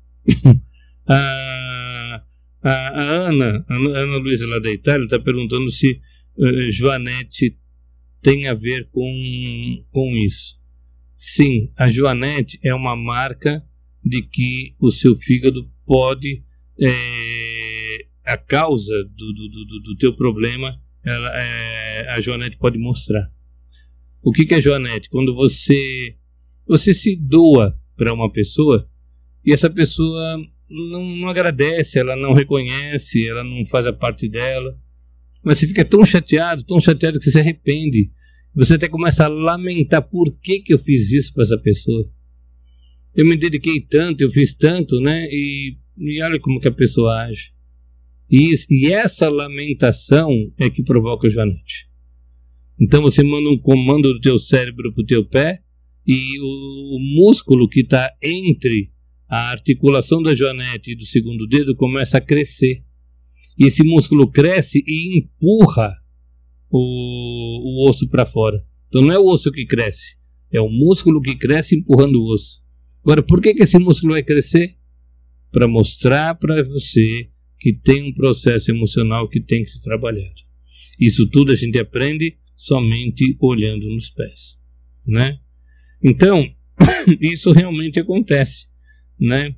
a, a, a Ana, a Ana Luísa lá da Itália está perguntando se uh, Joanete tem a ver com, com isso. Sim, a Joanete é uma marca de que o seu fígado pode, é, a causa do, do, do, do teu problema, ela, é, a Joanete pode mostrar. O que, que é Joanete? Quando você, você se doa para uma pessoa e essa pessoa não, não agradece, ela não reconhece, ela não faz a parte dela, mas você fica tão chateado, tão chateado que você se arrepende. Você até começa a lamentar por que, que eu fiz isso para essa pessoa. Eu me dediquei tanto, eu fiz tanto, né? E, e olha como que a pessoa age. E, isso, e essa lamentação é que provoca o Joanete. Então você manda um comando do teu cérebro para o teu pé e o, o músculo que está entre a articulação da Joanete e do segundo dedo começa a crescer. E esse músculo cresce e empurra o, o osso para fora. Então não é o osso que cresce, é o músculo que cresce empurrando o osso. Agora, por que, que esse músculo vai crescer? Para mostrar para você que tem um processo emocional que tem que ser trabalhado. Isso tudo a gente aprende somente olhando nos pés, né? Então, isso realmente acontece, né?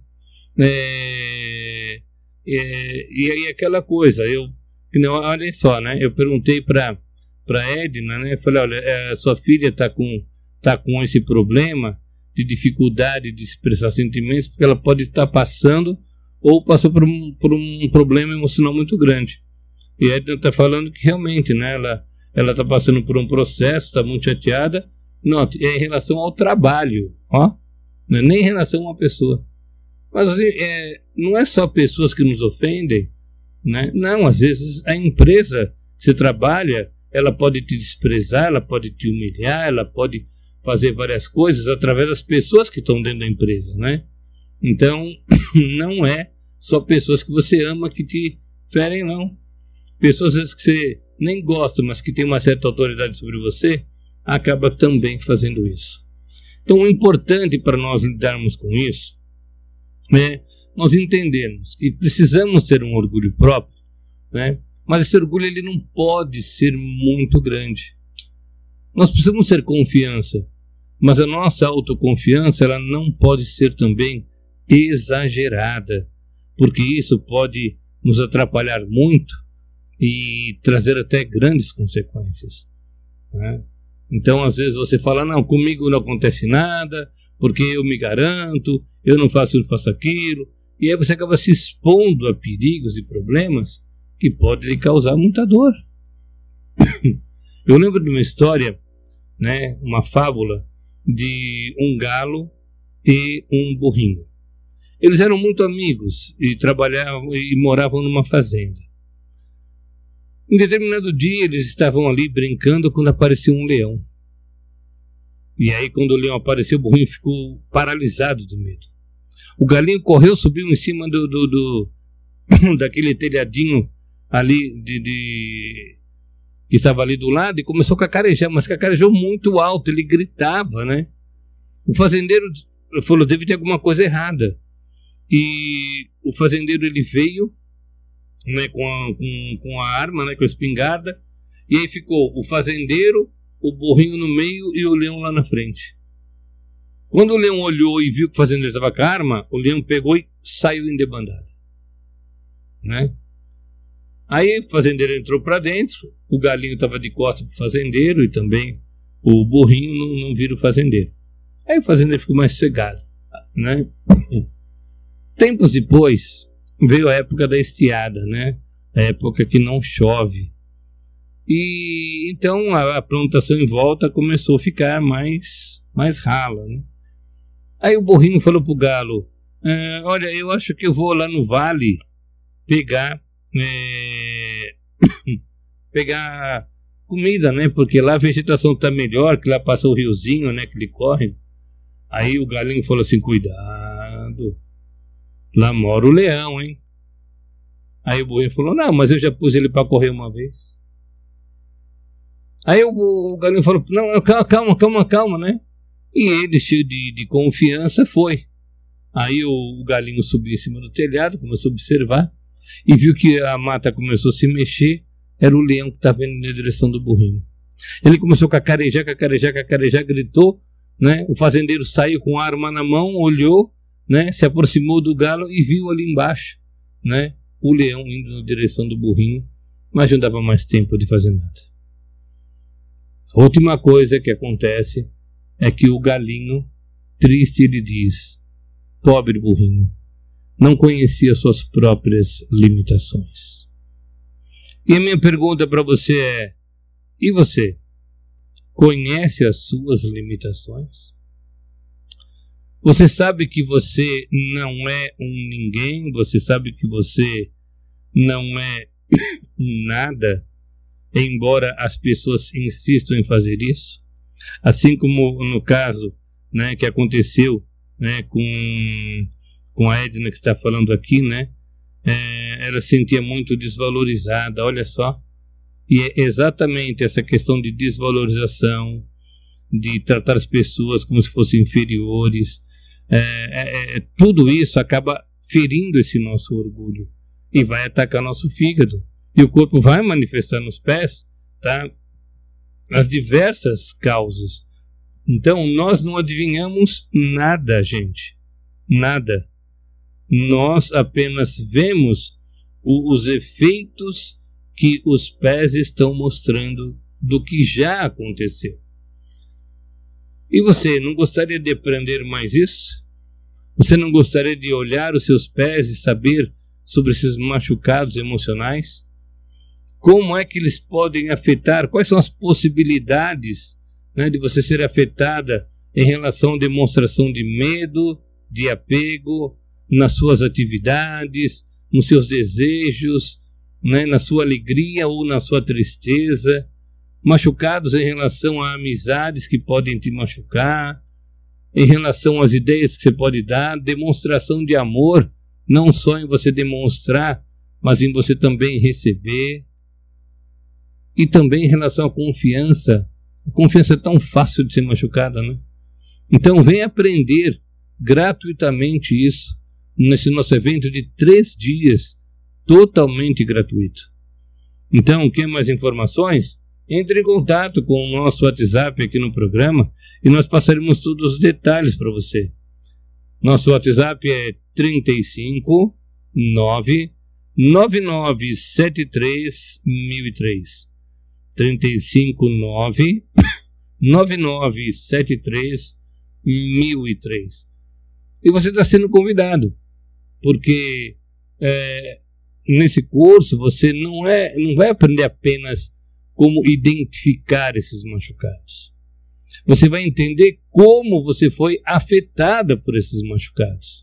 É, é, e aí aquela coisa, eu, olha só, né? Eu perguntei para para Edna, né? Eu falei, olha, é, sua filha está com, tá com esse problema de dificuldade de expressar sentimentos, porque ela pode estar tá passando ou passou por um, por um problema emocional muito grande. E a Edna está falando que realmente, né? Ela ela está passando por um processo, está muito chateada. Não, é em relação ao trabalho, ó, não é nem em relação a uma pessoa. Mas é, não é só pessoas que nos ofendem, né? Não, às vezes a empresa que você trabalha, ela pode te desprezar, ela pode te humilhar, ela pode fazer várias coisas através das pessoas que estão dentro da empresa, né? Então, não é só pessoas que você ama que te ferem, não. Pessoas às vezes que você nem gosta, mas que tem uma certa autoridade sobre você, acaba também fazendo isso. Então, o importante para nós lidarmos com isso é nós entendermos que precisamos ter um orgulho próprio, né? Mas esse orgulho ele não pode ser muito grande. Nós precisamos ter confiança, mas a nossa autoconfiança ela não pode ser também exagerada, porque isso pode nos atrapalhar muito e trazer até grandes consequências, né? Então, às vezes você fala, não, comigo não acontece nada, porque eu me garanto, eu não faço isso, não faço aquilo, e aí você acaba se expondo a perigos e problemas que podem lhe causar muita dor. Eu lembro de uma história, né, uma fábula de um galo e um burrinho. Eles eram muito amigos e trabalhavam e moravam numa fazenda. Em determinado dia eles estavam ali brincando quando apareceu um leão. E aí quando o leão apareceu, o burrinho ficou paralisado do medo. O galinho correu, subiu em cima do, do, do daquele telhadinho ali de, de, que estava ali do lado e começou a cacarejar, mas cacarejou muito alto, ele gritava, né? O fazendeiro falou, deve ter alguma coisa errada. E o fazendeiro ele veio, né, com, a, com, com a arma, né, com a espingarda, e aí ficou o fazendeiro, o burrinho no meio e o leão lá na frente. Quando o leão olhou e viu que o fazendeiro estava com a arma, o leão pegou e saiu em debandada, né? Aí o fazendeiro entrou para dentro, o galinho estava de costas para o fazendeiro e também o burrinho não, não vira o fazendeiro. Aí o fazendeiro ficou mais sossegado, né? Tempos depois veio a época da estiada, né? A época que não chove. E então a, a plantação em volta começou a ficar mais, mais rala, né? Aí o burrinho falou pro galo, ah, olha, eu acho que eu vou lá no vale pegar é, pegar comida, né? Porque lá a vegetação tá melhor, que lá passa o riozinho, né? Que ele corre. Aí o galinho falou assim, cuidado, lá mora o leão, hein? Aí o burrinho falou, não, mas eu já pus ele para correr uma vez. Aí o, o galinho falou, não, calma, calma, calma, né? E ele, cheio de, de confiança, foi. Aí o, o galinho subiu em cima do telhado, começou a observar, e viu que a mata começou a se mexer, era o leão que estava indo na direção do burrinho. Ele começou a cacarejar, cacarejar, cacarejar, gritou, né? O fazendeiro saiu com a arma na mão, olhou, né? Se aproximou do galo e viu ali embaixo, né? O leão indo na direção do burrinho, mas não dava mais tempo de fazer nada. A última coisa que acontece é que o galinho, triste, ele diz, pobre burrinho, não conhecia suas próprias limitações. E a minha pergunta para você é, e você? Conhece as suas limitações? Você sabe que você não é um ninguém? Você sabe que você não é nada? Embora as pessoas insistam em fazer isso? Assim como no caso, né, que aconteceu, né, com, com a Edna que está falando aqui, né? É, ela se sentia muito desvalorizada, olha só. E é exatamente essa questão de desvalorização, de tratar as pessoas como se fossem inferiores, é, é, é, tudo isso acaba ferindo esse nosso orgulho e vai atacar nosso fígado. E o corpo vai manifestar nos pés, tá? As diversas causas. Então, nós não adivinhamos nada, gente. Nada. Nós apenas vemos o, os efeitos que os pés estão mostrando do que já aconteceu. E você, não gostaria de aprender mais isso? Você não gostaria de olhar os seus pés e saber sobre esses machucados emocionais? Como é que eles podem afetar? Quais são as possibilidades, né, de você ser afetada em relação à demonstração de medo, de apego, nas suas atividades, nos seus desejos, né, na sua alegria ou na sua tristeza, machucados em relação a amizades que podem te machucar, em relação às ideias que você pode dar, demonstração de amor, não só em você demonstrar, mas em você também receber, e também em relação à confiança. A confiança é tão fácil de ser machucada, né? Então vem aprender gratuitamente isso nesse nosso evento de três dias, totalmente gratuito. Então, quer mais informações? Entre em contato com o nosso WhatsApp aqui no programa e nós passaremos todos os detalhes para você. Nosso WhatsApp é trinta e cinco, nove nove nove sete três mil e três. trinta e cinco nove nove nove sete três mil e três. E você está sendo convidado, porque é, nesse curso você não, é, não vai aprender apenas como identificar esses machucados. Você vai entender como você foi afetada por esses machucados.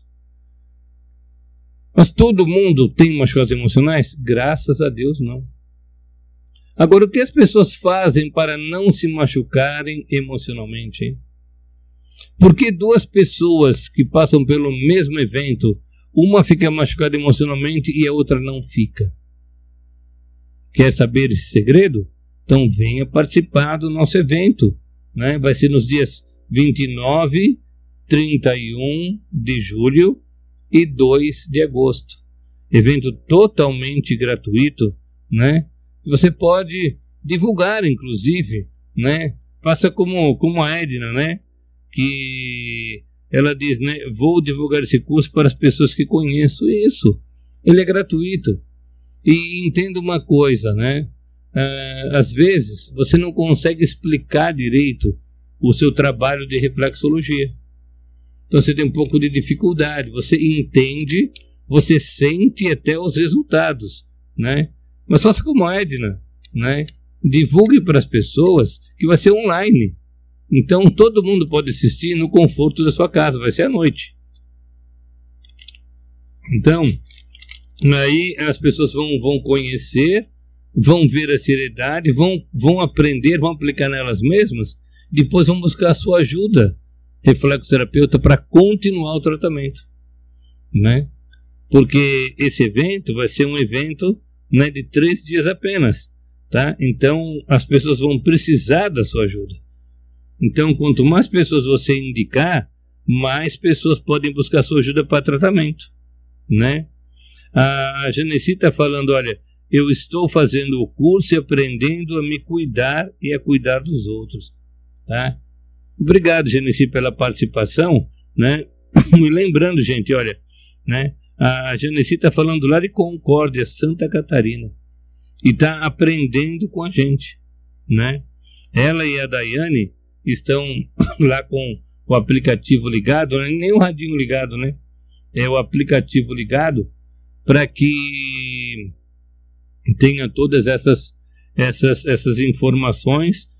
Mas todo mundo tem machucados emocionais? Graças a Deus, não. Agora, o que as pessoas fazem para não se machucarem emocionalmente, hein? Por que duas pessoas que passam pelo mesmo evento, uma fica machucada emocionalmente e a outra não fica? Quer saber esse segredo? Então venha participar do nosso evento, né? Vai ser nos dias vinte e nove, trinta e um de julho e dois de agosto. Evento totalmente gratuito, né? Você pode divulgar, inclusive, né? Faça como, como a Edna, né? Que ela diz, né? Vou divulgar esse curso para as pessoas que conheço. Isso, ele é gratuito. E entenda uma coisa, né? Ah, às vezes você não consegue explicar direito o seu trabalho de reflexologia. Então você tem um pouco de dificuldade. Você entende, você sente até os resultados, né? Mas faça como a Edna, né? Divulgue para as pessoas que vai ser online. Então todo mundo pode assistir no conforto da sua casa, vai ser à noite. Então, aí as pessoas vão, vão conhecer, vão ver a seriedade, vão, vão aprender, vão aplicar nelas mesmas, depois vão buscar a sua ajuda, reflexoterapeuta, para continuar o tratamento, né? Porque esse evento vai ser um evento, né, de três dias apenas, tá? Então as pessoas vão precisar da sua ajuda. Então, quanto mais pessoas você indicar, mais pessoas podem buscar sua ajuda para tratamento, né? A Genesi está falando, olha, eu estou fazendo o curso e aprendendo a me cuidar e a cuidar dos outros, tá? Obrigado, Genesi, pela participação, né? E lembrando, gente, olha, né? A Genesi está falando lá de Concórdia, Santa Catarina, e está aprendendo com a gente, né? Ela e a Daiane estão lá com o aplicativo ligado, né? Nem o radinho ligado, né? É o aplicativo ligado para que tenha todas essas, essas, essas informações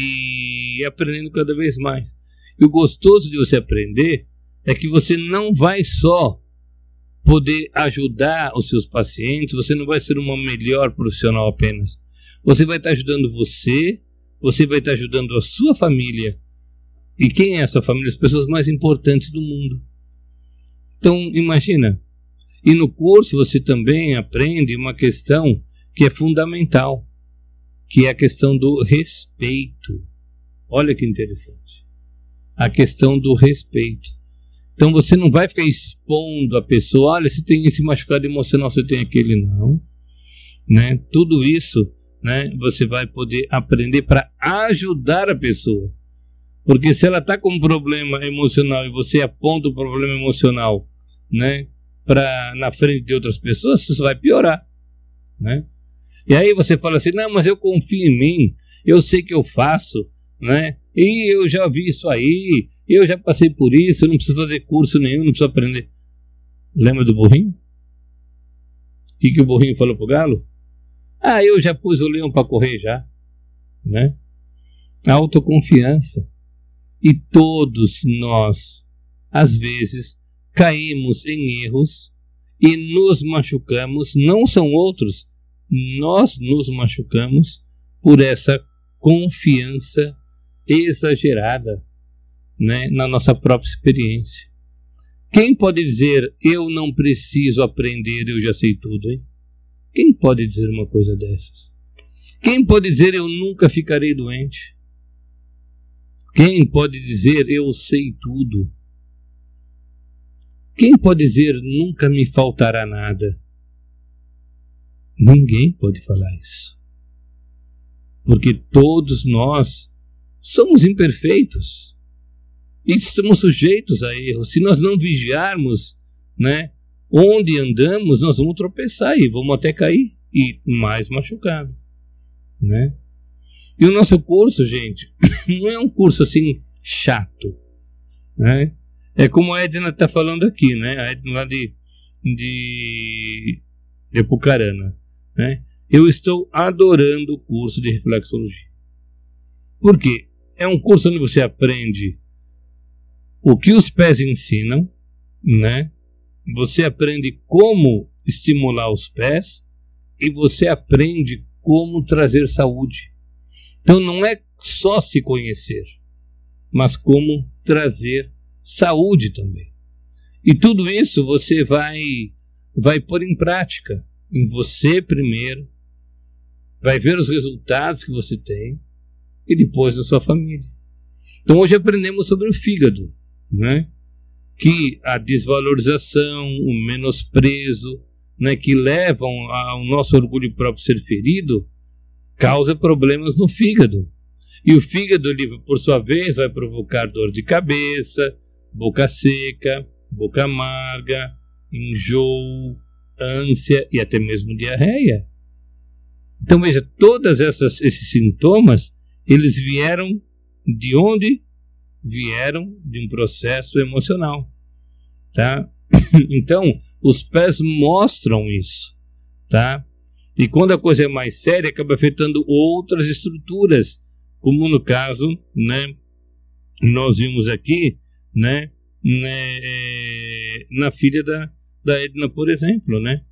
e aprendendo cada vez mais. E o gostoso de você aprender é que você não vai só poder ajudar os seus pacientes, você não vai ser uma melhor profissional apenas. Você vai estar ajudando você, você vai estar ajudando a sua família. E quem é essa família? As pessoas mais importantes do mundo. Então, imagina. E no curso você também aprende uma questão que é fundamental, que é a questão do respeito. Olha que interessante. A questão do respeito. Então você não vai ficar expondo a pessoa, olha, se tem esse machucado emocional, você tem aquele, não. Né? Tudo isso, né, você vai poder aprender para ajudar a pessoa. Porque se ela está com um problema emocional e você aponta o problema emocional, né, pra, na frente de outras pessoas, isso vai piorar, né? E aí você fala assim, não, mas eu confio em mim, eu sei que eu faço, né? E eu já vi isso aí, eu já passei por isso, eu não preciso fazer curso nenhum, não preciso aprender. Lembra do burrinho? O que, que o burrinho falou pro galo? Ah, eu já pus o leão para correr já, né? Autoconfiança. E todos nós, às vezes, caímos em erros e nos machucamos, não são outros, nós nos machucamos por essa confiança exagerada, né, na nossa própria experiência. Quem pode dizer, eu não preciso aprender, eu já sei tudo, hein? Quem pode dizer uma coisa dessas? Quem pode dizer, eu nunca ficarei doente? Quem pode dizer, eu sei tudo? Quem pode dizer, nunca me faltará nada? Ninguém pode falar isso. Porque todos nós somos imperfeitos e estamos sujeitos a erros. Se nós não vigiarmos, né, onde andamos, nós vamos tropeçar e vamos até cair e mais machucado, né? E o nosso curso, gente, não é um curso assim chato, né? É como a Edna está falando aqui, né? A Edna lá de, de, de Apucarana, né? Eu estou adorando o curso de reflexologia. Por quê? É um curso onde você aprende o que os pés ensinam, né? Você aprende como estimular os pés e você aprende como trazer saúde. Então não é só se conhecer, mas como trazer saúde também. E tudo isso você vai, vai pôr em prática, em você primeiro, vai ver os resultados que você tem e depois na sua família. Então hoje aprendemos sobre o fígado, né? Que a desvalorização, o menosprezo, né, que levam ao nosso orgulho próprio ser ferido, causa problemas no fígado. E o fígado, ele, por sua vez, vai provocar dor de cabeça, boca seca, boca amarga, enjoo, ânsia e até mesmo diarreia. Então veja, todos esses sintomas, eles vieram de onde? Vieram de um processo emocional, tá? Então, os pés mostram isso, tá? E quando a coisa é mais séria, acaba afetando outras estruturas, como no caso, né, nós vimos aqui, né, né na filha da, da Edna, por exemplo, né?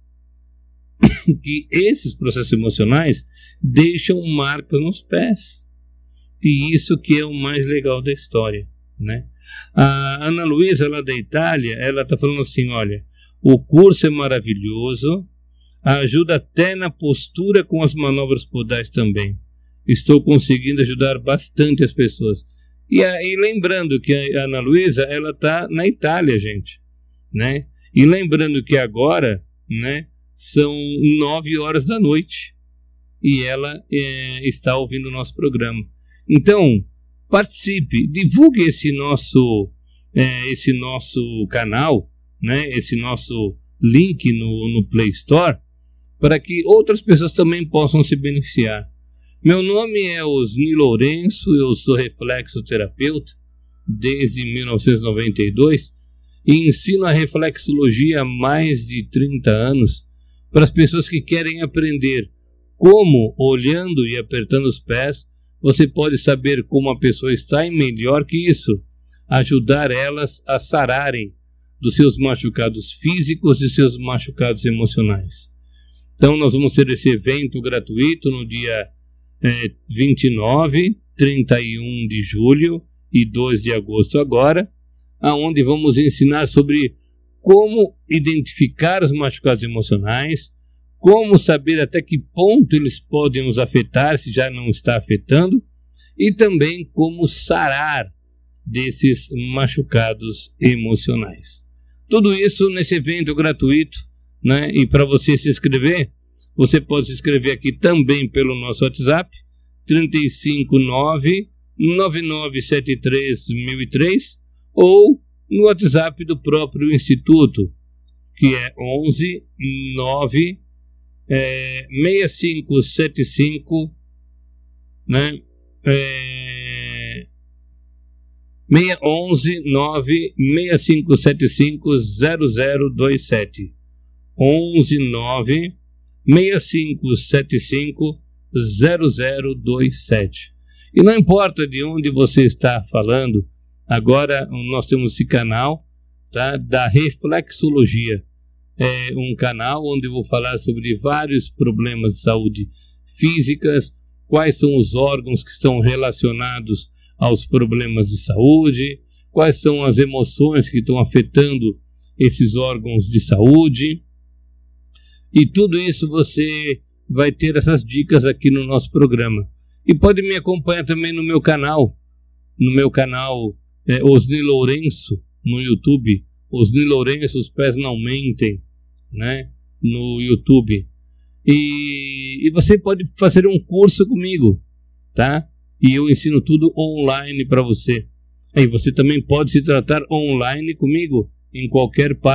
Que esses processos emocionais deixam marcas nos pés. E isso que é o mais legal da história, né? A Ana Luísa, lá da Itália, ela está falando assim, olha, o curso é maravilhoso, ajuda até na postura com as manobras podais também. Estou conseguindo ajudar bastante as pessoas. E aí, lembrando que a Ana Luísa, ela está na Itália, gente, né? E lembrando que agora, né, são nove horas da noite e ela é, está ouvindo o nosso programa. Então, participe, divulgue esse nosso, é, esse nosso canal, né, esse nosso link no, no Play Store, para que outras pessoas também possam se beneficiar. Meu nome é Osni Lourenço, eu sou reflexoterapeuta desde mil novecentos e noventa e dois e ensino a reflexologia há mais de trinta anos para as pessoas que querem aprender como, olhando e apertando os pés, você pode saber como a pessoa está e, melhor que isso, ajudar elas a sararem dos seus machucados físicos e seus machucados emocionais. Então nós vamos ter esse evento gratuito no dia é, vinte e nove, trinta e um de julho e dois de agosto agora, aonde vamos ensinar sobre como identificar os machucados emocionais, como saber até que ponto eles podem nos afetar, se já não está afetando, e também como sarar desses machucados emocionais. Tudo isso nesse evento gratuito, né? E para você se inscrever, você pode se inscrever aqui também pelo nosso WhatsApp, trinta e cinco, nove, nove nove sete três, mil e três, ou no WhatsApp do próprio Instituto, que é onze, nove, É, seis cinco sete cinco, né? É, seis onze nove seis cinco sete cinco zero zero dois sete onze nove seis cinco sete cinco zero zero dois sete. E não importa de onde você está falando, agora nós temos esse canal, tá, da reflexologia. É um canal onde eu vou falar sobre vários problemas de saúde físicas, quais são os órgãos que estão relacionados aos problemas de saúde, quais são as emoções que estão afetando esses órgãos de saúde. E tudo isso você vai ter essas dicas aqui no nosso programa. E pode me acompanhar também no meu canal, no meu canal é, Osni Lourenço, no YouTube. Osni Lourenço, os pés não mentem, né, no YouTube. E, e você pode fazer um curso comigo, tá? E eu ensino tudo online para você. Aí você também pode se tratar online comigo em qualquer parte